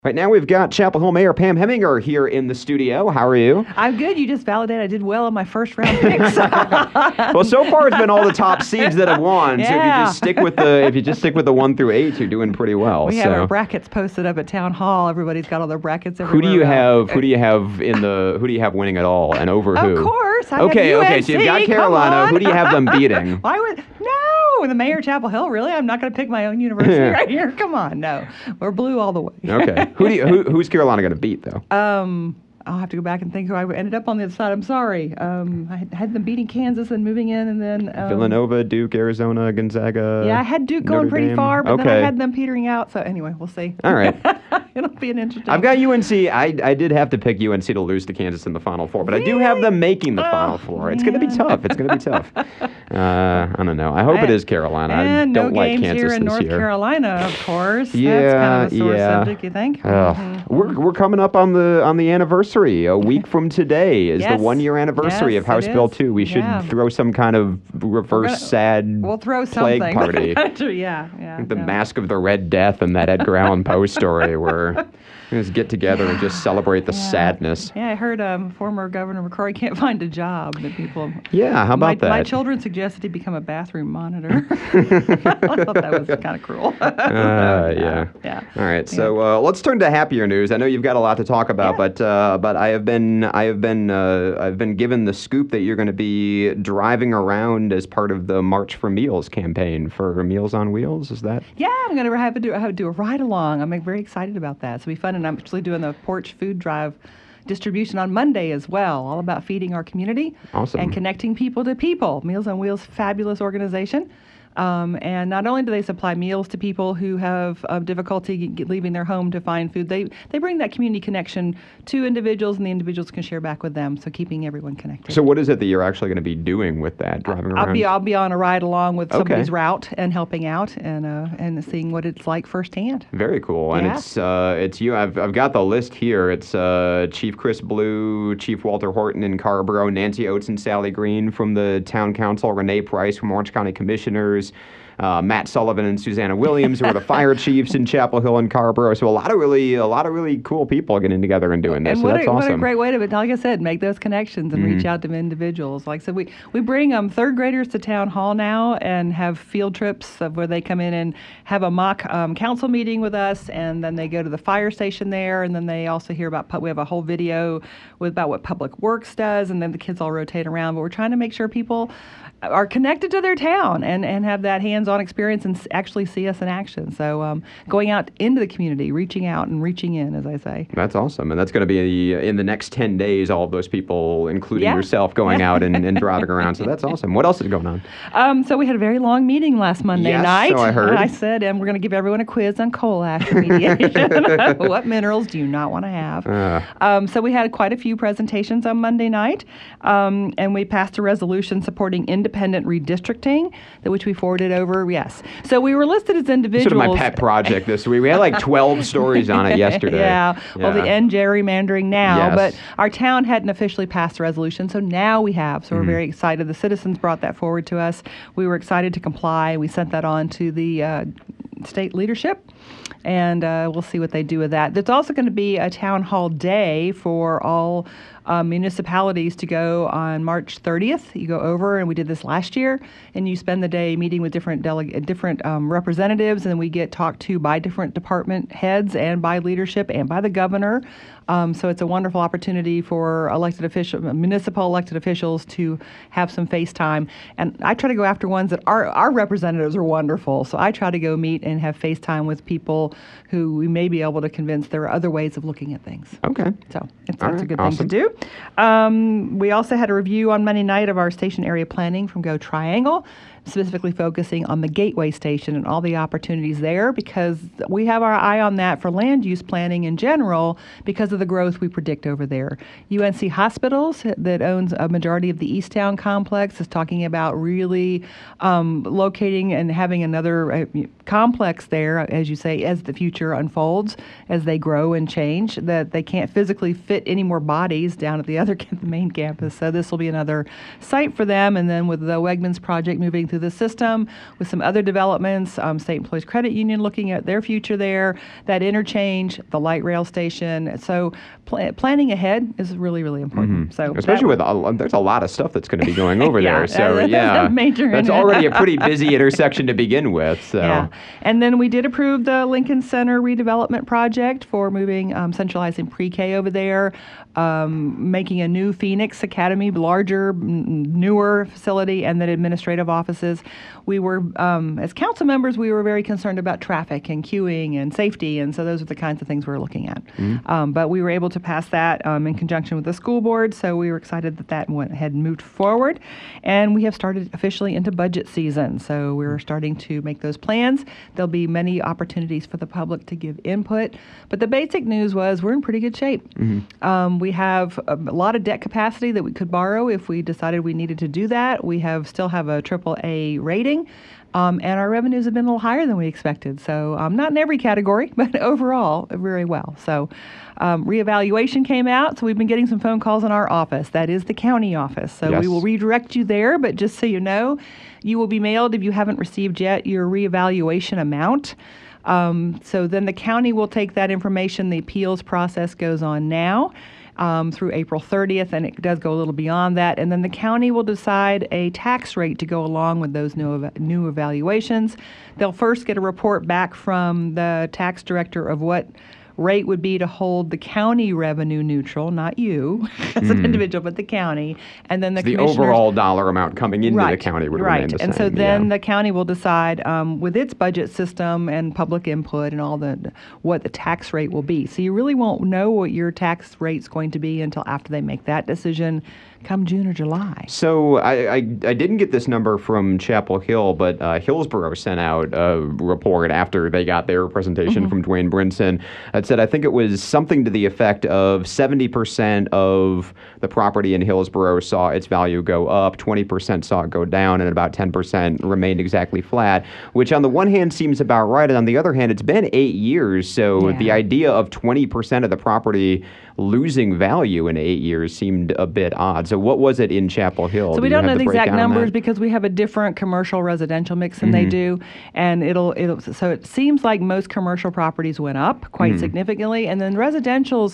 Right now, we've got Chapel Hill Mayor Pam Heminger here in the studio. How are you? I'm good. You just validated I did well on my first round picks. Well, so far it's been all the top seeds that have won. Yeah. So if you just stick with the 1 through 8, you're doing pretty well. We have our brackets posted up at Town Hall. Everybody's got all their brackets everywhere. Who do you have? Who do you have winning it all, and over who? Of course. Okay. So you've got Carolina. Who do you have them beating? Why would no? The mayor of Chapel Hill. Really? I'm not going to pick my own university right here. Come on, no. We're blue all the way. Okay. Who's Carolina going to beat though? I'll have to go back and think who I ended up on the other side. I'm sorry. I had them beating Kansas and moving in, and then Villanova, Duke, Arizona, Gonzaga. Yeah, I had Duke going pretty Dame. far, but Okay. then I had them petering out. So anyway, we'll see. All right. It'll be an interesting. I've got UNC. I did have to pick UNC to lose to Kansas in the Final Four, but I do have them making the Final Four. It's going to be tough. It's going to be tough. I don't know. I hope it is Carolina. And I don't no like games Kansas here in this North year. Carolina, of course. Yeah, That's kind of a sore yeah. subject, you think? We're coming up on the anniversary. A week from today is Yes. the 1-year anniversary Yes, of House it Bill is. 2. We should Yeah. throw some kind of reverse sad We'll throw plague something. party. Yeah. The Mask of the Red Death and that Edgar Allan Poe story where we just get together and just celebrate the sadness. Yeah, I heard former Governor McCrory can't find a job. That people. Yeah, how about that? My children suggested he become a bathroom monitor. I thought that was kind of cruel. Yeah. All right. So let's turn to happier news. I know you've got a lot to talk about, but I've been given the scoop that you're going to be driving around as part of the March for Meals campaign for Meals on Wheels. Is that? Yeah, I'm going to have to do a ride along. I'm very excited about that. It's going to be fun, and I'm actually doing the Porch Food Drive distribution on Monday as well, all about feeding our community and connecting people to people. Meals on Wheels, fabulous organization. And not only do they supply meals to people who have difficulty leaving their home to find food, they bring that community connection to individuals, and the individuals can share back with them, so keeping everyone connected. So what is it that you're actually going to be doing with that, driving around? I'll be on a ride along with somebody's route and helping out and seeing what it's like firsthand. Very cool. And it's you. I've got the list here. It's Chief Chris Blue, Chief Walter Horton in Carrboro, Nancy Oates and Sally Green from the Town Council, Renee Price from Orange County Commissioners, Matt Sullivan and Susanna Williams, who are the fire chiefs in Chapel Hill and Carrboro. So a lot of really cool people getting together and doing this. And so that's awesome. What a great way to, like I said, make those connections and reach out to individuals. Like I said, we bring third graders to Town Hall now and have field trips where they come in and have a mock council meeting with us, and then they go to the fire station there, and then they also hear about, we have a whole video about what Public Works does, and then the kids all rotate around. But we're trying to make sure people are connected to their town and have that hands-on experience and actually see us in action. So going out into the community, reaching out and reaching in, as I say. That's awesome. And that's going to be in the next 10 days, all of those people, including yourself, going out and driving around. So that's awesome. What else is going on? So we had a very long meeting last Monday night. So I heard. I said, and we're going to give everyone a quiz on coal ash remediation. What minerals do you not want to have? So we had quite a few presentations on Monday night, and we passed a resolution supporting independent redistricting, which we forwarded over. Yes. So we were listed as individuals. Sort of my pet project this week. We had like 12 stories on it yesterday. Well, the end gerrymandering now, Yes. but our town hadn't officially passed a resolution, so now we have. So we're very excited. The citizens brought that forward to us. We were excited to comply. We sent that on to the state leadership, and we'll see what they do with that. There's also going to be a town hall day for all municipalities to go on March 30th. You go over, and we did this last year, and you spend the day meeting with different representatives, and we get talked to by different department heads and by leadership and by the governor. So it's a wonderful opportunity for municipal elected officials to have some face time. And I try to go after ones that our representatives are wonderful. So I try to go meet and have face time with people who we may be able to convince there are other ways of looking at things. Okay. So that's a good thing to do. We also had a review on Monday night of our station area planning from Go Triangle, specifically focusing on the Gateway Station and all the opportunities there, because we have our eye on that for land use planning in general because of the growth we predict over there. UNC Hospitals, that owns a majority of the Easttown complex, is talking about really locating and having another complex there, as you say, as the future unfolds, as they grow and change, that they can't physically fit any more bodies down at the main campus. So this will be another site for them. And then with the Wegmans project moving through the system with some other developments, State Employees Credit Union looking at their future there, that interchange, the light rail station. So planning ahead is really, really important. So especially with there's a lot of stuff that's going to be going over Yeah, there. So that's already a pretty busy intersection to begin with. So. Yeah, and then we did approve the Lincoln Center redevelopment project for moving, centralizing pre-K over there, making a new Phoenix Academy, larger, newer facility, and then administrative offices. We were, as council members, we were very concerned about traffic and queuing and safety, and so those are the kinds of things we were looking at. But we were able to pass that in conjunction with the school board, so we were excited that went ahead and moved forward. And we have started officially into budget season, so we're starting to make those plans. There'll be many opportunities for the public to give input, but the basic news was we're in pretty good shape. We have a lot of debt capacity that we could borrow if we decided we needed to do that. We still have a AAA rating. And our revenues have been a little higher than we expected. So not in every category, but overall, very well. So reevaluation came out. So we've been getting some phone calls in our office. That is the county office. So Yes. we will redirect you there. But just so you know, you will be mailed, if you haven't received yet, your reevaluation amount. So then the county will take that information. The appeals process goes on now. Through April 30th, and it does go a little beyond that. And then the county will decide a tax rate to go along with those new evaluations. They'll first get a report back from the tax director of what rate would be to hold the county revenue neutral, not you as an individual, but the county. And then the overall dollar amount coming into the county would remain the same. And so then the county will decide with its budget system and public input and all what the tax rate will be. So you really won't know what your tax rate's going to be until after they make that decision come June or July. So I didn't get this number from Chapel Hill, but Hillsborough sent out a report after they got their presentation from Dwayne Brinson that said, I think it was something to the effect of 70% of the property in Hillsborough saw its value go up, 20% saw it go down, and about 10% remained exactly flat, which on the one hand seems about right, and on the other hand, it's been 8 years, so the idea of 20% of the property losing value in 8 years seemed a bit odd. So what was it in Chapel Hill? So we don't know the exact numbers because we have a different commercial residential mix than they do, and so it seems like most commercial properties went up quite significantly, and then residentials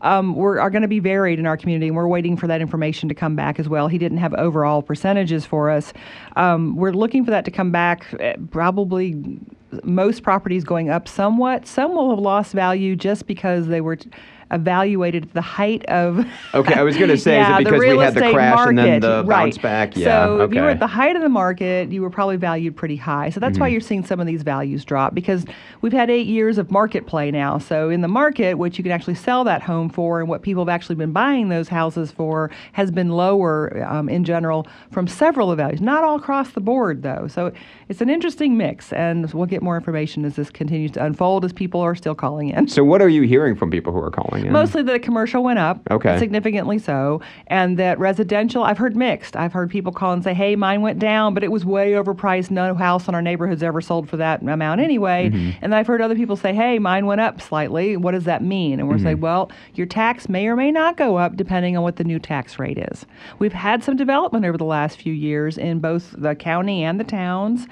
are going to be varied in our community, and we're waiting for that information to come back as well. He didn't have overall percentages for us. We're looking for that to come back. Probably most properties going up somewhat. Some will have lost value just because they were evaluated at the height of Okay, I was going to say, is it because we had the crash market, and then the bounce back? Yeah, so if you were at the height of the market, you were probably valued pretty high. So that's why you're seeing some of these values drop, because we've had 8 years of market play now. So in the market, what you can actually sell that home for and what people have actually been buying those houses for has been lower in general from several of values. Not all across the board, though. So it's an interesting mix, and we'll get more information as this continues to unfold, as people are still calling in. So what are you hearing from people who are calling in? Mostly that commercial went up, significantly so, and that residential, I've heard mixed. I've heard people call and say, hey, mine went down, but it was way overpriced. No house in our neighborhood's ever sold for that amount anyway. And I've heard other people say, hey, mine went up slightly. What does that mean? And we're saying, well, your tax may or may not go up depending on what the new tax rate is. We've had some development over the last few years in both the county and the towns,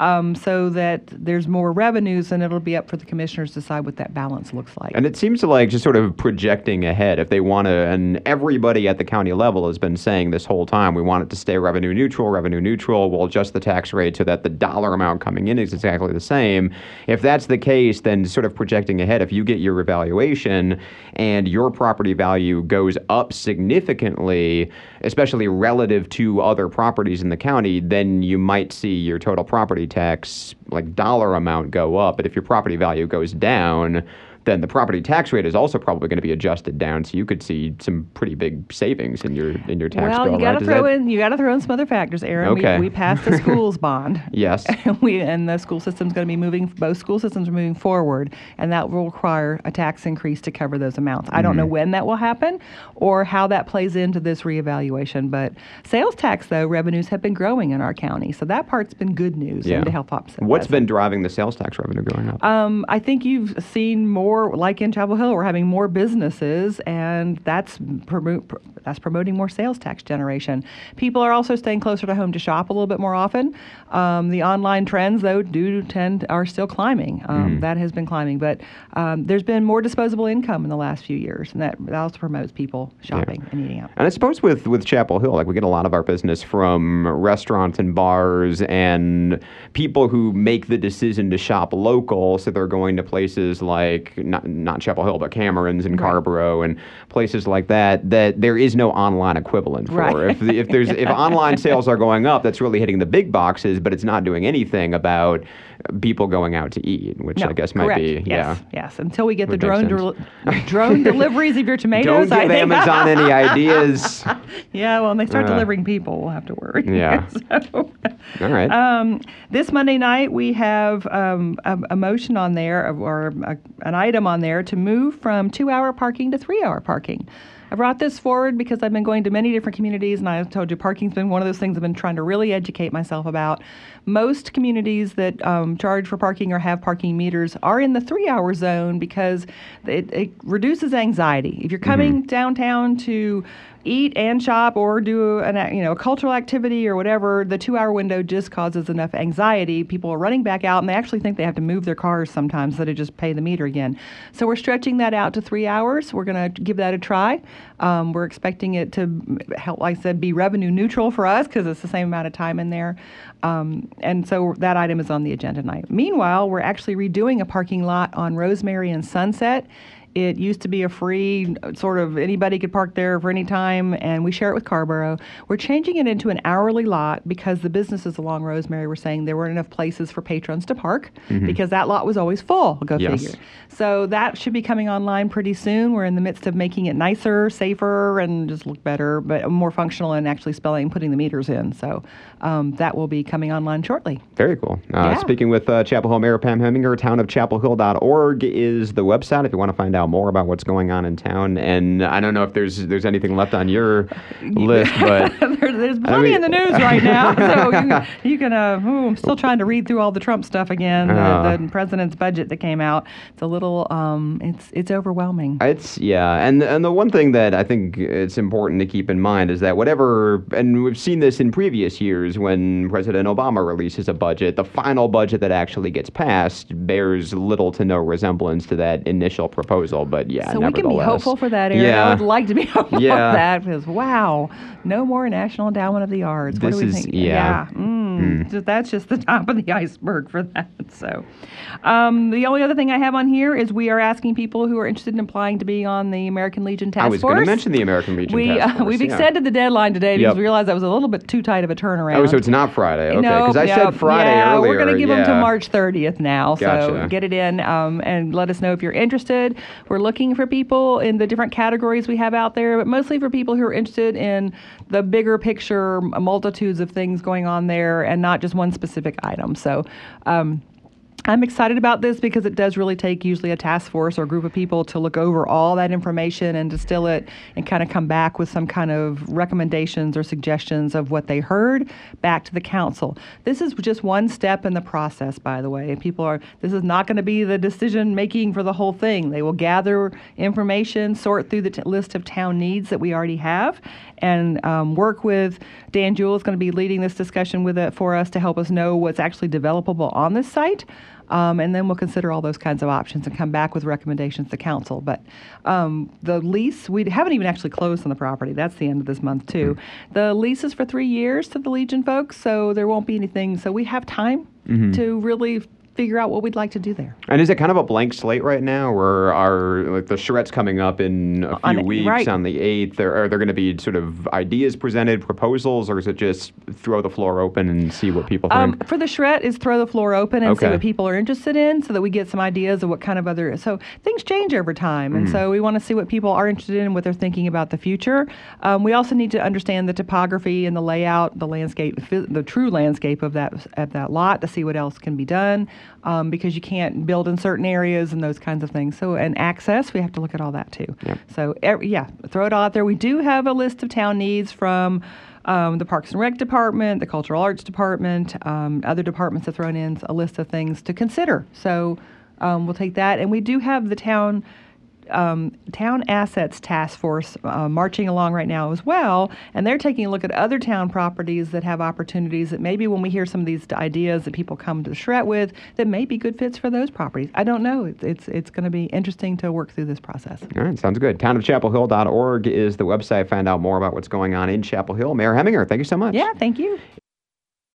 so that there's more revenues, and it'll be up for the commissioners to decide what that balance looks like. And it seems like just sort of projecting ahead, if they want to, and everybody at the county level has been saying this whole time, we want it to stay revenue neutral, we'll adjust the tax rate so that the dollar amount coming in is exactly the same. If that's the case, then sort of projecting ahead, if you get your evaluation and your property value goes up significantly, especially relative to other properties in the county, then you might see your total property tax, like dollar amount, go up. But if your property value goes down, then the property tax rate is also probably going to be adjusted down, so you could see some pretty big savings in your tax bill. Well, you got to throw in some other factors, Aaron. Okay. We passed the schools bond. Yes. And the school system's going to be moving. Both school systems are moving forward, and that will require a tax increase to cover those amounts. I don't know when that will happen or how that plays into this reevaluation. But sales tax, though, revenues have been growing in our county, so that part's been good news and to help offset. What's been driving the sales tax revenue going up? I think you've seen more more, like in Chapel Hill, we're having more businesses, and that's promoting more sales tax generation. People are also staying closer to home to shop a little bit more often. The online trends, though, are still climbing. That has been climbing, but there's been more disposable income in the last few years, and that also promotes people shopping and eating out. And I suppose with Chapel Hill, like we get a lot of our business from restaurants and bars and people who make the decision to shop local, so they're going to places like not Chapel Hill, but Cameron's and Carrboro and places like that there is no online equivalent for. Right. If online sales are going up, that's really hitting the big boxes, but it's not doing anything about people going out to eat, which I guess might be yes. Until we get the Would make drone deliveries of your tomatoes. Don't give Amazon any ideas. Yeah, well, when they start delivering people, we'll have to worry. Yeah. So, all right. This Monday night, we have a motion on there, or an item on there, to move from 2-hour parking to 3-hour parking. I brought this forward because I've been going to many different communities, and I've told you parking's been one of those things I've been trying to really educate myself about. Most communities that charge for parking or have parking meters are in the 3-hour zone because it reduces anxiety. If you're coming downtown to eat and shop or do a cultural activity or whatever, the 2-hour window just causes enough anxiety. People are running back out, and they actually think they have to move their cars sometimes so they just pay the meter again. So we're stretching that out to 3 hours. We're going to give that a try. We're expecting it to help, like I said, be revenue neutral for us because it's the same amount of time in there. And so that item is on the agenda tonight. Meanwhile, we're actually redoing a parking lot on Rosemary and Sunset. It used to be a free sort of anybody could park there for any time, and we share it with Carrboro. We're changing it into an hourly lot because the businesses along Rosemary were saying there weren't enough places for patrons to park because that lot was always full. Go figure. So that should be coming online pretty soon. We're in the midst of making it nicer, safer, and just look better, but more functional and actually putting the meters in. So that will be coming online shortly. Very cool. Speaking with Chapel Hill Mayor Pam Heminger, townofchapelhill.org is the website if you want to find out more about what's going on in town. And I don't know if there's anything left on your list, but there's plenty in the news right now. So you can. I'm still trying to read through all the Trump stuff again. The president's budget that came out. It's a little. It's overwhelming. And the one thing that I think it's important to keep in mind is that whatever, and we've seen this in previous years when President Obama releases a budget, the final budget that actually gets passed bears little to no resemblance to that initial proposal. But so we can be hopeful for that, Aaron. I would like to be hopeful for that because wow, no more National Endowment of the Arts. What do we think? That's just the top of the iceberg for that. So the only other thing I have on here is we are asking people who are interested in applying to be on the American Legion Task Force. I was going to mention the American Legion Task Force. We've extended the deadline today because we realized that was a little bit too tight of a turnaround. Oh, so it's not Friday. Okay, because I said Friday earlier. We're going to give them to March 30th now. Gotcha. So get it in and let us know if you're interested. We're looking for people in the different categories we have out there, but mostly for people who are interested in the bigger picture, multitudes of things going on there and not just one specific item. So I'm excited about this because it does really take usually a task force or a group of people to look over all that information and distill it and kind of come back with some kind of recommendations or suggestions of what they heard back to the council. This is just one step in the process, by the way. This is not going to be the decision making for the whole thing. They will gather information, sort through the list of town needs that we already have, and work with Dan Jewell is going to be leading this discussion for us to help us know what's actually developable on this site. And then we'll consider all those kinds of options and come back with recommendations to council. But the lease, we haven't even actually closed on the property. That's the end of this month, too. The lease is for 3 years to the Legion folks, so there won't be anything. So we have time to really figure out what we'd like to do there. And is it kind of a blank slate right now, or are the charrette's coming up in a few weeks on the 8th? Are there going to be sort of ideas presented, proposals, or is it just throw the floor open and see what people think? For the charrette is throw the floor open and see what people are interested in so that we get some ideas of what kind of other... So things change over time, and so we want to see what people are interested in and what they're thinking about the future. We also need to understand the topography and the layout, the landscape, the true landscape of that lot to see what else can be done. Because you can't build in certain areas and those kinds of things. So, and access, we have to look at all that too. Yep. So, throw it all out there. We do have a list of town needs from the Parks and Rec Department, the Cultural Arts Department, other departments have thrown in a list of things to consider. So, we'll take that. And we do have the town assets task force marching along right now as well, and they're taking a look at other town properties that have opportunities that maybe when we hear some of these ideas that people come to the charrette with, that may be good fits for those properties. I don't know. It's going to be interesting to work through this process. All right, sounds good. Townofchapelhill.org is the website. Find out more about what's going on in Chapel Hill. Mayor Heminger, thank you so much. Yeah, thank you.